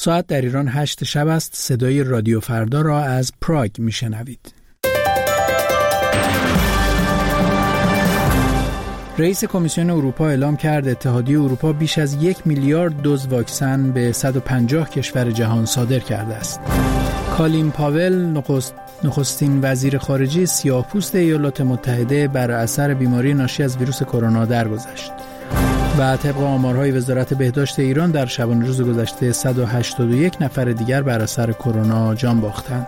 ساعت در ایران 8 شب است. صدای رادیو فردا را از پراگ میشنوید. رئیس کمیسیون اروپا اعلام کرد اتحادیه اروپا بیش از 1 میلیارد دوز واکسن به 150 کشور جهان صادر کرده است. کالین پاول نخستین وزیر خارجه سیاه‌پوست ایالات متحده بر اثر بیماری ناشی از ویروس کرونا درگذشت. و طبق آمارهای وزارت بهداشت ایران در شبانه روز گذشته 181 نفر دیگر بر اثر کرونا جان باختند.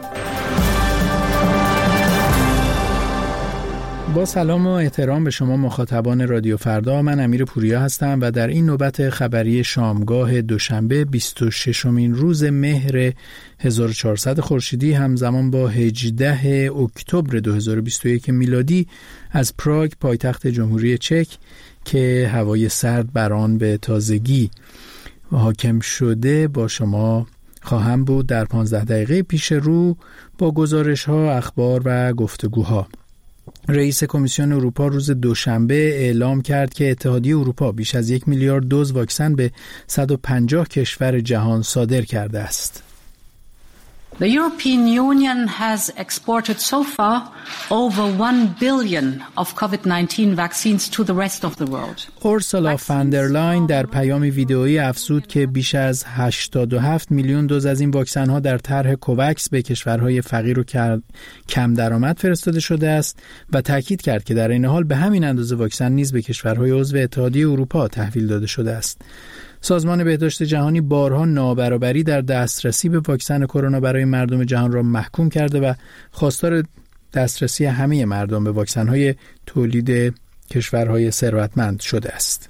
با سلام و احترام به شما مخاطبان رادیو فردا، من امیر پوریا هستم و در این نوبت خبری شامگاه دوشنبه 26مین روز مهر 1400 خورشیدی همزمان با 18 اکتبر 2021 میلادی از پراگ پایتخت جمهوری چک که هوای سرد بر آن به تازگی حاکم شده با شما خواهم بود در 15 دقیقه پیش رو با گزارش‌ها، اخبار و گفتگوها. رئیس کمیسیون اروپا روز دوشنبه اعلام کرد که اتحادیه اروپا بیش از 1 میلیارد دوز واکسن به 150 کشور جهان صادر کرده است. The European Union has exported so far over 1 billion of COVID-19 vaccines to the rest of the world. اورسولا فاندرلاین در پیامی ویدئویی افزود که بیش از 87 میلیون دوز از این واکسن‌ها در طرح کووکس به کشورهای فقیر و کم درآمد فرستاده شده است و تاکید کرد که در این حال به همین اندازه واکسن نیز به کشورهای عضو اتحادیه اروپا تحویل داده شده است. سازمان بهداشت جهانی بارها نابرابری در دسترسی به واکسن کرونا برای مردم جهان را محکوم کرده و خواستار دسترسی همه مردم به واکسن‌های تولید کشورهای ثروتمند شده است.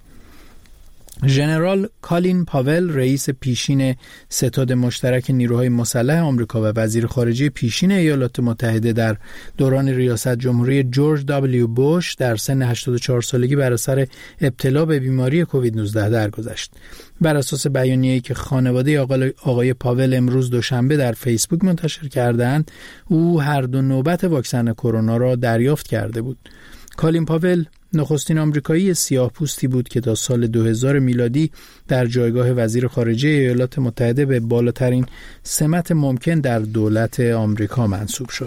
ژنرال کالین پاول، رئیس پیشین ستاد مشترک نیروهای مسلح آمریکا و وزیر خارجه پیشین ایالات متحده در دوران ریاست جمهوری جورج دبلیو بوش در سن 84 سالگی بر اثر ابتلا به بیماری کووید 19 درگذشت. بر اساس بیانیه‌ای که خانواده آقای پاول امروز دوشنبه در فیسبوک منتشر کردند، او هر دو نوبت واکسن کرونا را دریافت کرده بود. کالین پاول نخستین آمریکایی سیاه‌پوستی بود که تا سال 2000 میلادی در جایگاه وزیر خارجه ایالات متحده به بالاترین سمت ممکن در دولت آمریکا منصوب شد.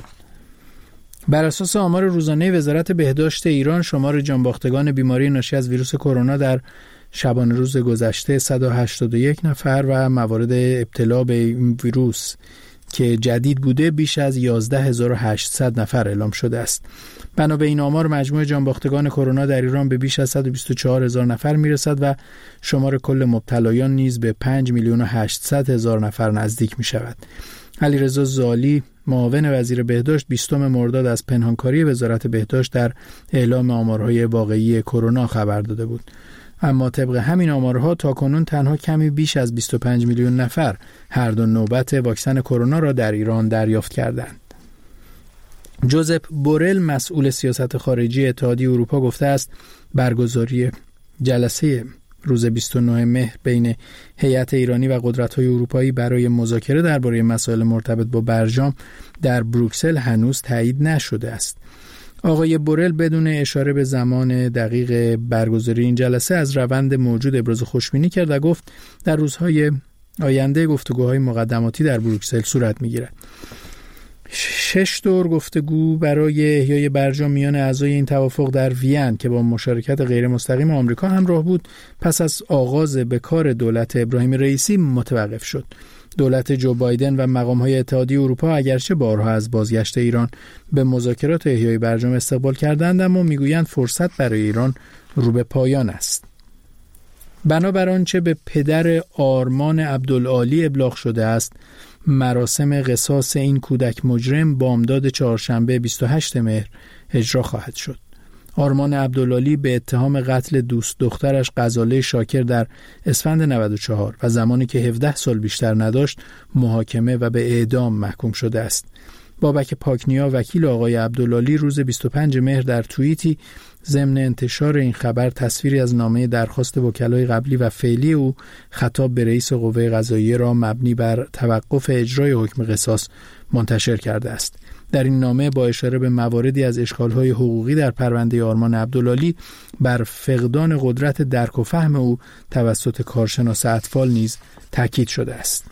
بر اساس آمار روزانه وزارت بهداشت ایران، شمار جانباختگان بیماری ناشی از ویروس کرونا در شبانه روز گذشته 181 نفر و موارد ابتلا به این ویروس که جدید بوده بیش از 11800 نفر اعلام شده است. بنا به این آمار مجموع جانباختگان کرونا در ایران به بیش از 124000 نفر میرسد و شمار کل مبتلایان نیز به 5,800,000 نفر نزدیک می شود. علیرضا زالی، معاون وزیر بهداشت، 20 مرداد از پنهانکاری وزارت بهداشت در اعلام آمارهای واقعی کرونا خبر داده بود. اما طبق همین آمارها تاکنون تنها کمی بیش از 25 میلیون نفر هر دو نوبت واکسن کرونا را در ایران دریافت کردند. جوزپ بورل، مسئول سیاست خارجی اتحادیه اروپا، گفته است برگزاری جلسه روز 29 مهر بین هیئت ایرانی و قدرت‌های اروپایی برای مذاکره درباره مسائل مرتبط با برجام در بروکسل هنوز تایید نشده است. آقای بورل بدون اشاره به زمان دقیق برگزاری این جلسه از روند موجود ابراز خوشبینی کرد و گفت در روزهای آینده گفتگوهای مقدماتی در بروکسل صورت می‌گیرد. 6 دور گفتگو برای احیای برجام میان اعضای این توافق در وین که با مشارکت غیر مستقیم آمریکا همراه بود، پس از آغاز به کار دولت ابراهیم رئیسی متوقف شد. دولت جو بایدن و مقام‌های اتحادیه اروپا اگرچه بارها از بازگشت ایران به مذاکرات احیای برجام استقبال کردند، اما میگویند فرصت برای ایران رو به پایان است. بنابر آنچه به پدر آرمان عبدالعالی ابلاغ شده است، مراسم قصاص این کودک مجرم بامداد چهارشنبه 28 مهر اجرا خواهد شد. آرمان عبدالعالی به اتهام قتل دوست دخترش غزاله شاکر در اسفند 94 و زمانی که 17 سال بیشتر نداشت محاکمه و به اعدام محکوم شده است. بابک پاکنیا، وکیل آقای عبدالعالی، روز 25 مهر در توییتی ضمن انتشار این خبر تصویری از نامه درخواست وکلای قبلی و فعلی او خطاب به رئیس قوه قضاییه را مبنی بر توقف اجرای حکم قصاص منتشر کرده است. در این نامه با اشاره به مواردی از اشکال‌های حقوقی در پرونده آرمان عبدالعالی بر فقدان قدرت درک و فهم او توسط کارشناس اطفال نیز تاکید شده است.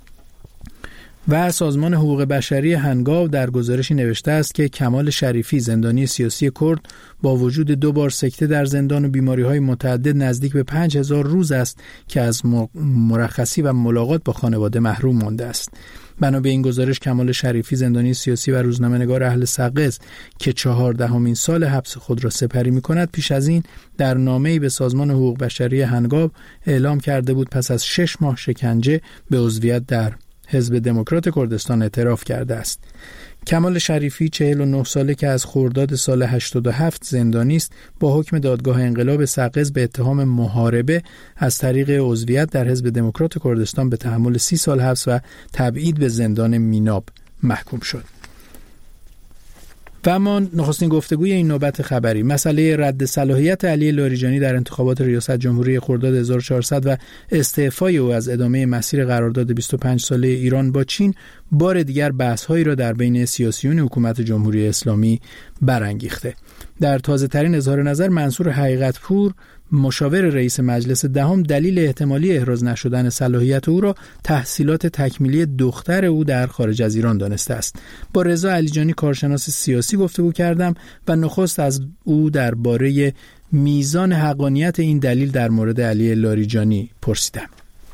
و سازمان حقوق بشری هنگاو در گزارشی نوشته است که کمال شریفی، زندانی سیاسی کرد، با وجود 2 بار سکته در زندان و بیماری‌های متعدد نزدیک به 5000 روز است که از مرخصی و ملاقات با خانواده محروم مانده است. بنا به این گزارش کمال شریفی، زندانی سیاسی و روزنامه‌نگار اهل سقز که 14مین سال حبس خود را سپری می‌کند، پیش از این در نامه‌ای به سازمان حقوق بشری هنگاو اعلام کرده بود پس از 6 ماه شکنجه به عضویت در حزب دموکرات کردستان اعتراف کرده است. کمال شریفی 49 ساله که از خرداد سال 87 زندانی است، با حکم دادگاه انقلاب سقز به اتهام محاربه از طریق عضویت در حزب دموکرات کردستان به تحمل 30 سال حبس و تبعید به زندان میناب محکوم شد. و اما نخستین گفتگوی این نوبت خبری، مسئله رد صلاحیت علی لاریجانی در انتخابات ریاست جمهوری خرداد 1400 و استعفای او از ادامه مسیر قرارداد 25 ساله ایران با چین بار دیگر بحث‌هایی را در بین سیاسیون حکومت جمهوری اسلامی برانگیخته. در تازه‌ترین اظهار نظر، منصور حقیقت‌پور، مشاور رئیس مجلس دهم، دلیل احتمالی احراز نشدن صلاحیت او را تحصیلات تکمیلی دختر او در خارج از ایران دانسته است. با رضا علیجانی، کارشناس سیاسی، گفتگو کردم و نخست از او درباره میزان حقانیت این دلیل در مورد علی لاریجانی پرسیدم.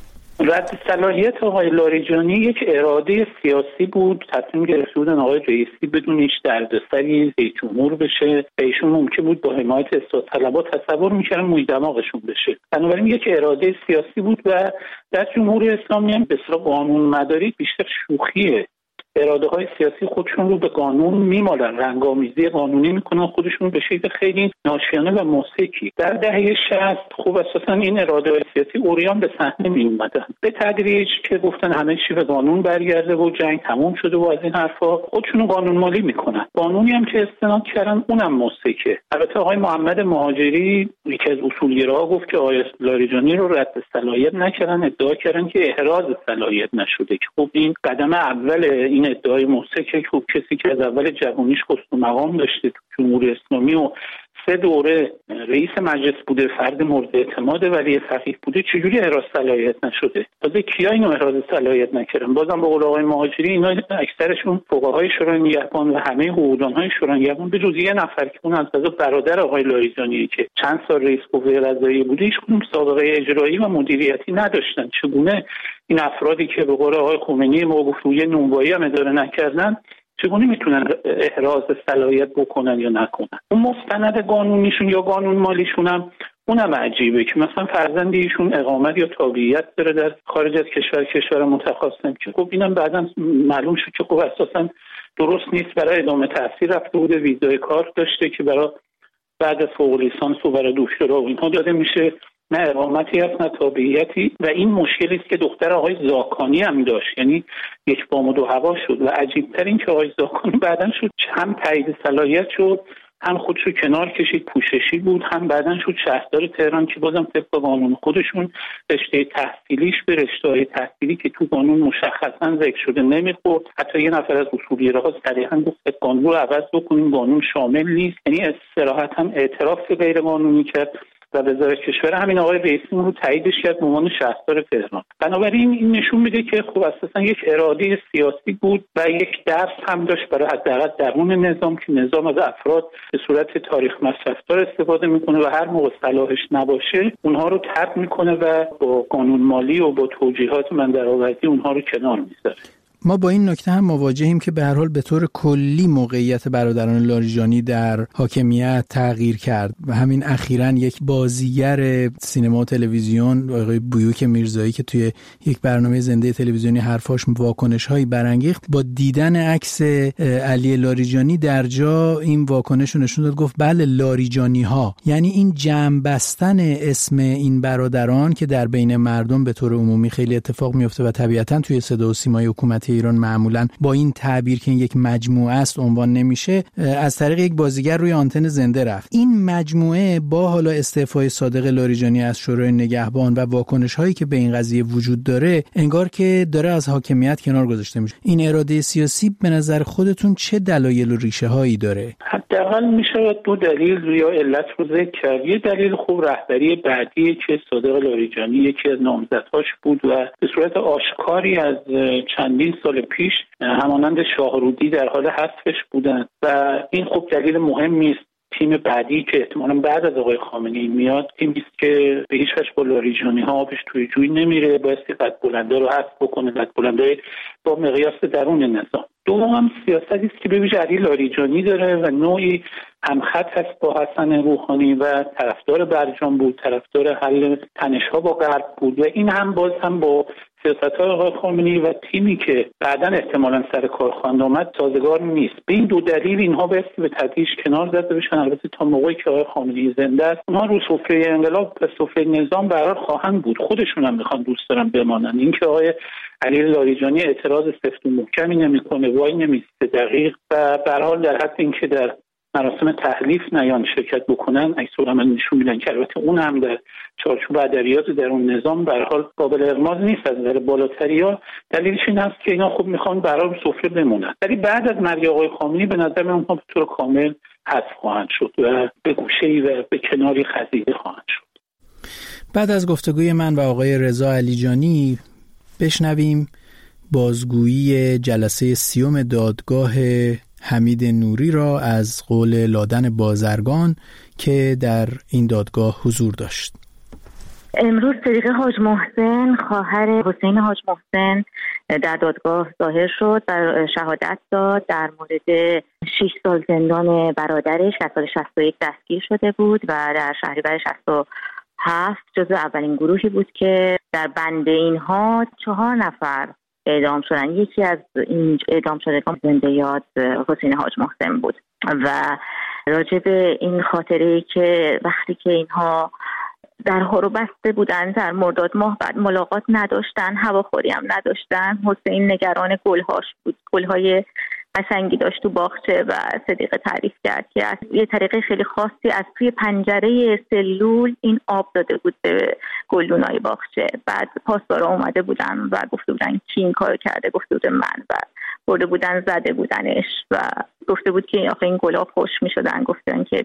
رد صلاحیت آقای لاریجانی یک اراده سیاسی بود. تصمیم گرفته بودن آقای رئیسی بدون هیچ دردسری رئیس جمهور بشه. ایشون ممکن بود با حمایت اصلاح طلبها تصور می‌کردن موی دماغشون بشه. بنابراین یک اراده سیاسی بود و در جمهوری اسلامی هم به اصطلاح قانون مداری بیشتر شوخیه. اراده های سیاسی خودشون رو به قانون میمالن، رنگامیزی قانونی میکنن خودشون به شکل خیلی ناشیانه و موسیقی. در دهه 60 خوب اساسا این اراده های سیاسی اوریان به صحنه می اومدن. به تدریج که گفتن همه چی به قانون برگرده و جنگ تموم شده و از این حرفا، خودشون قانون مالی میکنن. قانونی هم که استناد کردن اونم موسیقی. البته آقای محمد مهاجری یکی از اصولگراها گفت که آقای لاریجانی رو رد صلاحیت نکردن، ادعا کردن که احراز صلاحیت نشده. که خب این قدم اول این ادعای موسیقی، خوب کسی که از اول جوانیش قصد و مقام داشته تو جمهوری اسلامی و 3 دوره رئیس مجلس بوده، فرد مورد اعتماد ولی فقیه بوده، چجوری احراز صلاحیت نشده؟ تازه کیا اینو احراز صلاحیت نکردن؟ بازم به قول آقای مهاجری اینا اکثرشون فقهای شورای نگهبان و همه حقوقدان‌های شورای نگهبان به جز یه نفر که اون از برادر آقای لاریجانی که چند سال رئیس قوه قضاییه بوده، هیچ کدوم سابقه اجرایی و مدیریتی نداشتن. چگونه این افرادی که به قول آقای خمینی ما گفت روی نونوایی هم اداره نکردن چگونه میتونن احراز صلاحیت بکنن یا نکنن؟ اون مستند قانونیشون یا قانون مالیشون هم اونم عجیبه که مثلا فرزند ایشون اقامت یا تابعیت داره در خارج از کشور متخاصم که خب اینم بعداً معلوم شد که خب اساساً درست نیست، برای ادامه تحصیل رفته بوده، ویزای کار داشته که برای بعد از فوق لیسانس و برای دکترا و اینها داده میشه، نه اقامتی هست نه تابعیتی. و این مشکلی است که دختر آقای زاکانی هم داشت، یعنی یک بام و 2 هوا شد. و عجیب‌تر این که آقای زاکانی بعداً شد هم تایید صلاحیت شد، هم خودشو کنار کشید، پوششی بود، هم بعداً شد شهردار تهران که بازم طبق قانون خودشون رشته تحصیلیش به رشته‌های تحصیلی که تو قانون مشخصاً ذکر شده نمیخورد. حتی یه نفر از اصولگراها صریحاً گفت قانون رو عوض بکنیم، قانون شامل نیست. یعنی صراحت هم اعتراف به غیر قانونی کرد و وزارت کشور همین آقای رئیسی رو تاییدش کرد به عنوان شهردار تهران. بنابراین این نشون میده که خب اساسا یک اراده سیاسی بود و یک درس هم داشت برای حداقل درون نظام که نظام از افراد به صورت تاریخ مصرفدار استفاده میکنه و هر موقع صلاحش نباشه اونها رو طرد میکنه و با قانون مالی و با توجیهات من درآوردی اونها رو کنار میذاره. ما با این نکته هم مواجهیم که به هر حال به طور کلی موقعیت برادران لاریجانی در حاکمیت تغییر کرد و همین اخیراً یک بازیگر سینما و تلویزیون آقای بیوک میرزایی که توی یک برنامه زنده تلویزیونی حرفاش واکنش‌هایی برانگیخت، با دیدن عکس علی لاریجانی در جا این واکنش رو نشون داد، گفت بله لاریجانی‌ها، یعنی این جمع بستن اسم این برادران که در بین مردم به طور عمومی خیلی اتفاق میفته و طبیعتاً توی صدا و سیمای حکومتی که ایران معمولا با این تعبیر که این یک مجموعه است عنوان نمیشه، از طریق یک بازیگر روی آنتن زنده رفت. این مجموعه با حالا استعفای صادق لاریجانی از شورای نگهبان و واکنش هایی که به این قضیه وجود داره، انگار که داره از حاکمیت کنار گذاشته میشه. این اراده سیاسی به نظر خودتون چه دلایل و ریشه هایی داره؟ حداقل میشه دو دلیل یا علت رو ذکر کرد. یه دلیل خوب رهبری بعدی که صادق لاریجانی یکی از نامزدهاش بود و به صورت آشکاری از چندین سال پیش همانند شاهرودی در حال حذفش بودن و این خوب دلیل مهمی است. تیم بعدی که احتمالاً بعد از آقای خامنه‌ای میاد، تیمی است که به هیچ وجه با لاریجانی ها آبش توی جوی نمیره، بایستی قد بلنده رو حذف بکنه، قد بلنده با مقیاس درون نظام. دوم هم سیاستی است که به ویژه علی لاریجانی داره و نوعی همخط هست با حسن روحانی و طرفدار برجام بود، طرفدار حل تنش‌ها با غرب بود و این هم باز هم با سیاست‌های آقای خامنه‌ای و تیمی که بعداً احتمالاً سر کار خواهند آمد سازگار نیست. به این دو دلیل اینها بایستی به تدریج کنار زده بشن. البته تا موقعی که آقای خامنه‌ای زنده است اونها رو سفره انقلاب و سفره نظام قرار خواهند بود. خودشون هم میخوان دوست دارن بمانن. اینکه آقای علی لاریجانی اعتراض سفت و محکمی نمیکنه، وای نمیسته دقیق و به هر حال در حد اینکه در مراسم تحلیف نیان شرکت بکنن، عکس‌العمل نشون میدن که البته اون هم در چارچوب ادبیات در اون نظام به هر حال قابل اغماض نیست از نظر بالاتریا. دلیلش این است که اینا خوب میخوان برای سفره بمونن. ولی بعد از مرگ آقای خامنه‌ای به نظر من اونها به طور کامل حذف خواهند شد و به گوشه‌ای و به کناری خزیده خواهند شد. بعد از گفتگوی من و آقای رضا علیجانی بشنویم بازگویی جلسه 30 دادگاه حمید نوری را از قول لادن بازرگان که در این دادگاه حضور داشت. امروز صدیقه حاج محسن خواهر حسین حاج محسن در دادگاه ظاهر شد و شهادت داد. در مورد 6 سال زندان برادرش در سال 61 دستگیر شده بود و در شهریور 67 جزو اولین گروهی بود که در بند اینها 4 نفر اعدام شدن. یکی از این اعدام شدگان زنده یاد حسین حاج محسن بود و راجع به این خاطره که وقتی که اینها درها رو بسته بودن در مرداد ماه، بعد ملاقات نداشتن، هواخوری هم نداشتن، حسین نگران گلهاش بود، گلهای قشنگی داشت تو باغچه و صدیقه تعریف کرد که از یه طریقه خیلی خاصی از توی پنجره سلول این آب داده بود به گلدونای باغچه. بعد پاسدارا اومده بودن و گفته بودن کی این کارو کرده، گفته بود من، و برده بودن زده بودنش و گفته بود که آخه این گلها خوش میشدن، گفتن که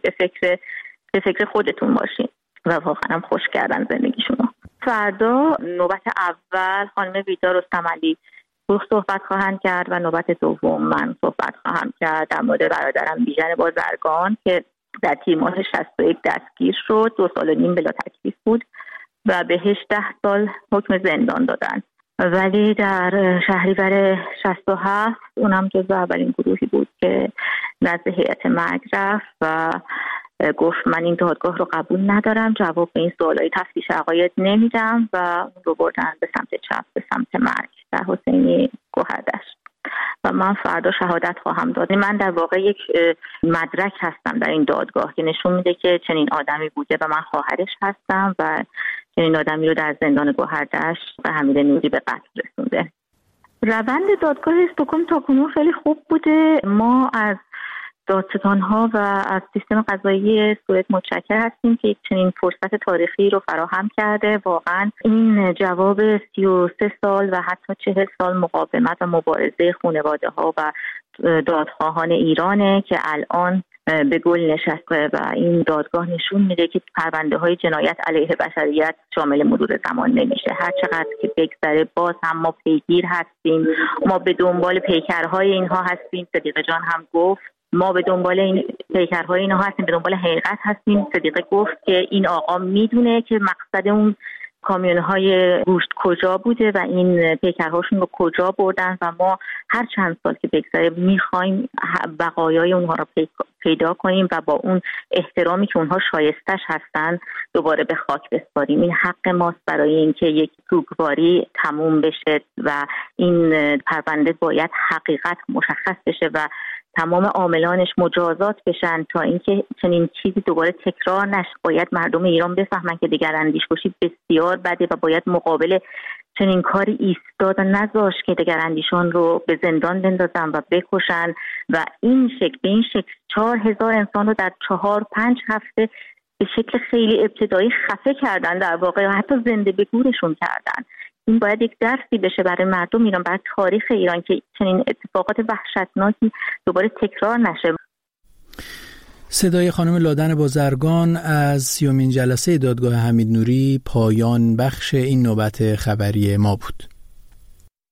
به فکر خودتون باشین و واقعا هم خوش کردن زندگیشونو. فردا نوبت اول خانم ویدا رستمعلی صحبت خواهند کرد و نوبت دوم من صحبت خواهم کرد در مورد برادرم بیژن بازرگان که در تیر ماه 61 دستگیر شد، 2.5 سال بلا تکلیف بود و بهش 10 سال حکم زندان دادن. ولی در شهریور 67 اونم جزو اولین گروهی بود که نزد هیئت مرگ رفت و گفت من این دادگاه رو قبول ندارم، جواب به این سوالای تفتیش عقاید نمیدم و اون رو بردن به سمت چپ، به سمت مرگ در حسینی گوهردشت و من فردا شهادت خواهم داد. من در واقع یک مدرک هستم در این دادگاه که نشون میده که چنین آدمی بوده و من خواهرش هستم و چنین آدمی رو در زندان گوهردشت و حمید نوری به قتل رسونده. روند دادگاه استکهلم تاکنون خیلی خوب بوده. ما از دادستان‌ها و از سیستم قضایی سوئد متشکر هستیم که یک چنین فرصت تاریخی رو فراهم کرده. واقعا این جواب 33 سال و حتی 40 سال مقاومت و مبارزه خانواده‌ها و دادخواهان ایرانه که الان به گل نشسته و این دادگاه نشون میده که پرونده‌های جنایت علیه بشریت شامل مرور زمان نمیشه. هر چقدر که بگذره باز هم ما پیگیر هستیم، ما به دنبال پیکرهای اینها هستیم. صدیقه جان هم گفت ما به دنبال این پیکرهای اینها هستیم، به دنبال حقیقت هستیم. صدیقه گفت که این آقا میدونه که مقصد اون کامیون‌های گوشت کجا بوده و این پیکرهاشون رو کجا بردن و ما هر چند سال که بگذره میخوایم بقایای اونها رو پیدا کنیم و با اون احترامی که اونها شایستش هستن دوباره به خاک بسپاریم. این حق ماست برای اینکه یک سوگواری تموم بشه و این پرونده باید حقیقت مشخص بشه و تمام عاملانش مجازات بشن تا اینکه چنین چیزی دوباره تکرار نشه. باید مردم ایران بفهمن که دگراندیش‌کشی بسیار بده و باید مقابل چنین کاری ایستاد و نذاش که دگراندیشان رو به زندان بندازن و بکشن و به این شکل 4,000 انسان رو در 4-5 هفته به شکل خیلی ابتدایی خفه کردن، در واقع حتی زنده به گورشون کردن. این باید یک درسی بشه برای مردم ایران، برای تاریخ ایران که چنین اتفاقات وحشتناکی دوباره تکرار نشه. صدای خانم لادن بازرگان از 30مین جلسه دادگاه حمید نوری، پایان بخش این نوبت خبری ما بود.